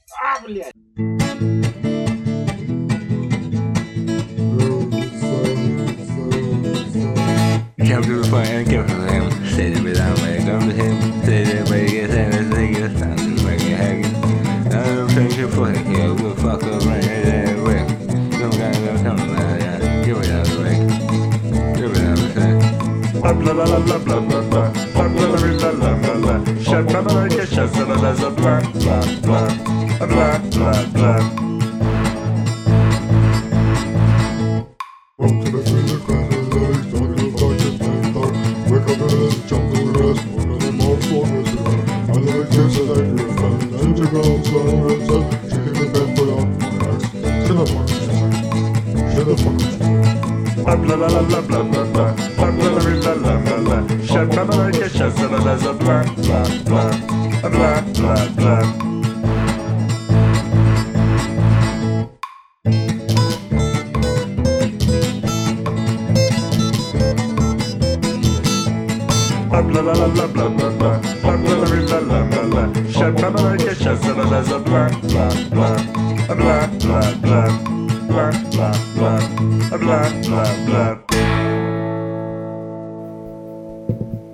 А, блядь! Come to the point and give it to him. Say it without me. Come to him. Say it, break it, say it, take it, stand and break it, hang it. I don't think you're fucking here. We'll fuck up right there. Wait. Some guy will come to that. Yeah. Give it out of the way. Give it out of the way. Blah blah blah blah blah blah blah. Blah blah blah blah blah blah. Shut blah blah blah shut blah blah blah blah blah blah blah blah. Up to the finish, cross the legs, talking to fucking thing, talk. Wake up and let's jump to the rest. One of them all focus around. I love kisses like you're a friend. And you go slow and slow. She can be bent for your next. Shut the fuck up. Shut the fuck up. Blah blah blah blah blah blah blah. Blah blah blah blah blah blah. Shut blah blah blah shut blah blah blah blah blah blah blah blah. Blah blah blah blah blah blah blah. Blah blah blah blah blah blah blah. Shut blah blah blah shut blah blah blah blah blah blah blah blah blah blah blah blah blah.